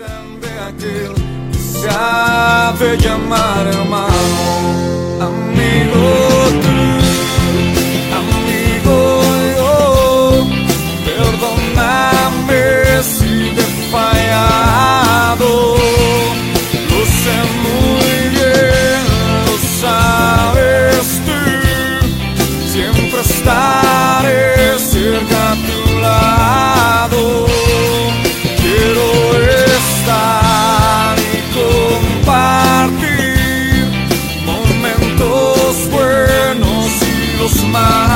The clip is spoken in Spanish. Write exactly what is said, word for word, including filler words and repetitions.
De aquel que se hace llamar hermano, amigo tú, amigo yo, perdóname si te he fallado, lo sé muy bien, lo sabes tú, siempre estaré cerca a tu lado. Quiero estar y compartir momentos buenos y los malos.